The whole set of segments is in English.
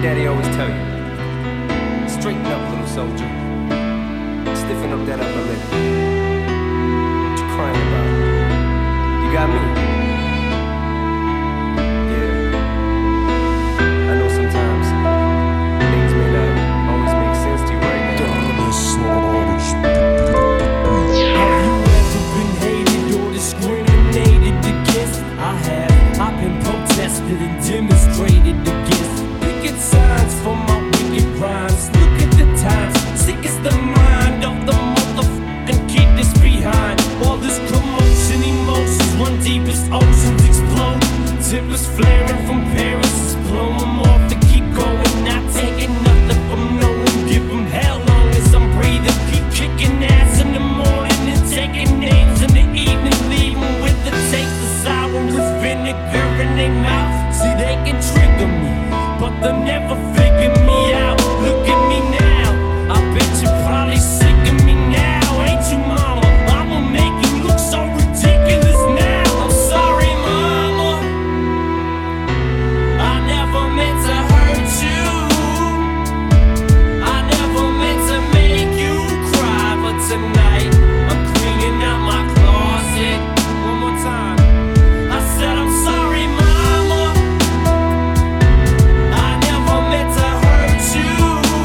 daddy always tell you? Straighten up, little soldier. Stiffen up that upper lip. What you crying about? You got me. Yeah. I know sometimes things may not always make sense to you right now. Have you ever been hated or discriminated against? I have. I've been protested and demonstrated against. Picket signs for my wicked rhymes. Look at the times. Sick is the mind of the motherfucking kid that's behind. All this commotion, emotions run deep as oceans explode. Timbers flaring from Paris, blow them off to keep going. Not taking nothing from no one. Give them hell long as I'm breathing. Keep kicking ass in the morning and taking names in the evening. Leaving with the taste of sour with vinegar in their mouth. See, they can trigger me, but they'll never figure me out. Look at me now, I bet you're probably sick of me now. Ain't you, mama? I'ma make you look so ridiculous now. I'm sorry, mama, I never meant to hurt you. I never meant to make you cry, but tonight I'm cleaning out my closet. One more time. I said I'm sorry, mama, I never meant to hurt you.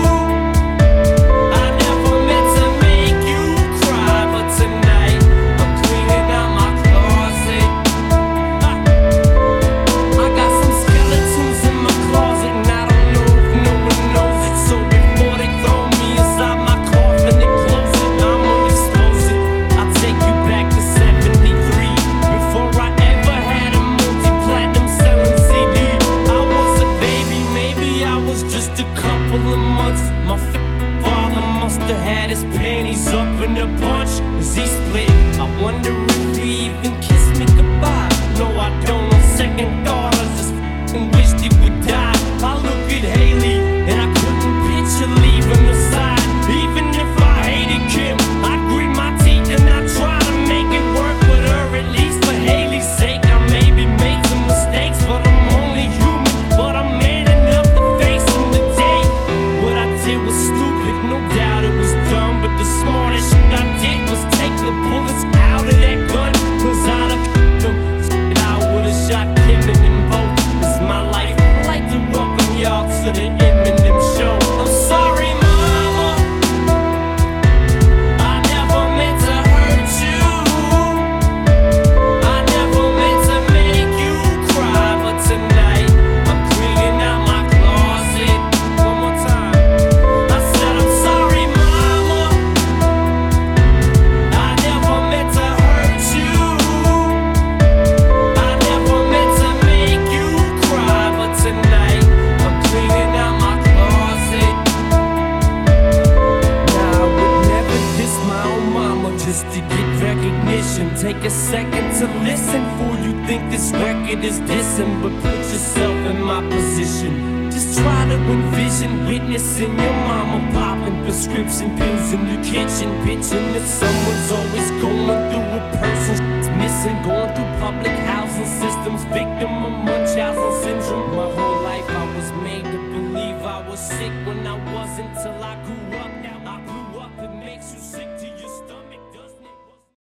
I never meant to make you cry, but tonight I'm cleaning out my closet. I got some skeletons in my closet, and I don't know if no one knows it. So before they throw me inside my coffin and close it, I'ma expose it. I'll take you back to 73, before I ever had a multi-platinum selling CD. I was a baby, maybe I was just a couple of months. My father must have had his panties up in a bunch as he split. I wonder if he even kissed me goodbye. No, I don't. On second thought, I just wished he would die. I look at Haley and I couldn't picture leaving her side. Even if I hated Kim, I'd grit my teeth and I'd try to make it work with her. At least for Haley's sake, I maybe made some mistakes, but I'm only human. But I'm man enough to face them today. What I did was stupid, no doubt it was dumb, but the smartest shit I did was take the bullets out of that gun. Cause I'd have killed them. I would've shot Kim and them both. It's my life. I'd like to welcome y'all to the Eminem show. I'm sorry, mama, I never meant to hurt you. I never meant to make you cry, but tonight I'm cleaning out my closet. One more time. I said I'm sorry, mama, I never meant to hurt you. I never meant to make you cry, but tonight I'm cleaning out my closet. Now I would never diss my own mama just to get recognition. Take a second to listen before you think this record is dissing, but put yourself in my position. Just try to envision witnessing your mama popping prescription pills in the kitchen, bitching that someone's always going through a person's missing, going through public housing systems, victim of munch